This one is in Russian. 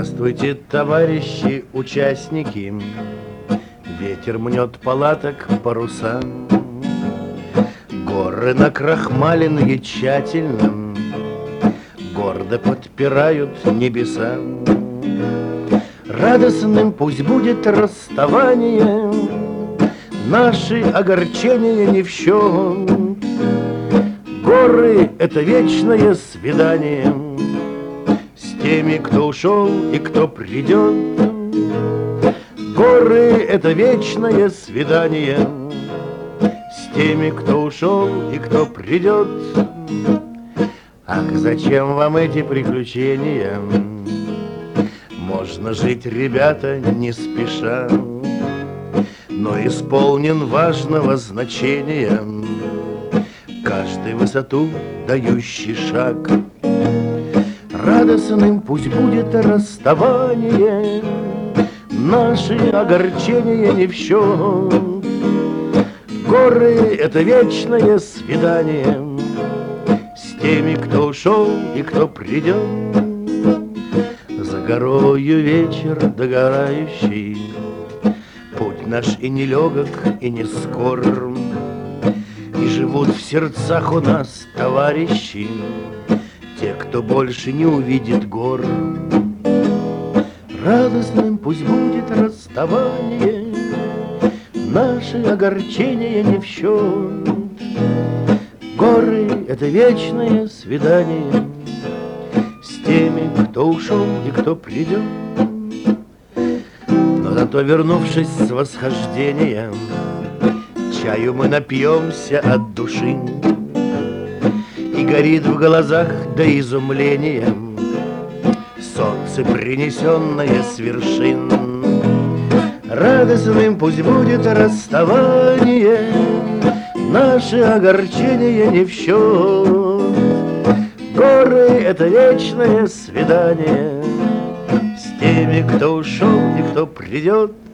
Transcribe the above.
Здравствуйте, товарищи участники. Ветер мнет палаток паруса, горы накрахмаленные тщательно гордо подпирают небеса. Радостным пусть будет расставание, наши огорчения не в счет. Горы — это вечное свидание с теми, кто ушел и кто придет. Горы — это вечное свидание с теми, кто ушел и кто придет. Ах, зачем вам эти приключения? Можно жить, ребята, не спеша, но исполнен важного значения каждый высоту дающий шаг. Радостным пусть будет расставание, наши огорчения не в счет. Горы — это вечное свидание с теми, кто ушел и кто придет. За горою вечер догорающий, путь наш и не легок, и не скор, и живут в сердцах у нас товарищи, те, кто больше не увидит гор. Радостным пусть будет расставание, наши огорчения не в счет. Горы — это вечное свидание с теми, кто ушел и кто придет. Но зато, вернувшись с восхождения, чаю мы напьемся от души, и горит в глазах до изумления солнце, принесенное с вершин. Радостным пусть будет расставание, наши огорчения не в счет. Горы — это вечное свидание с теми, кто ушел и кто придет.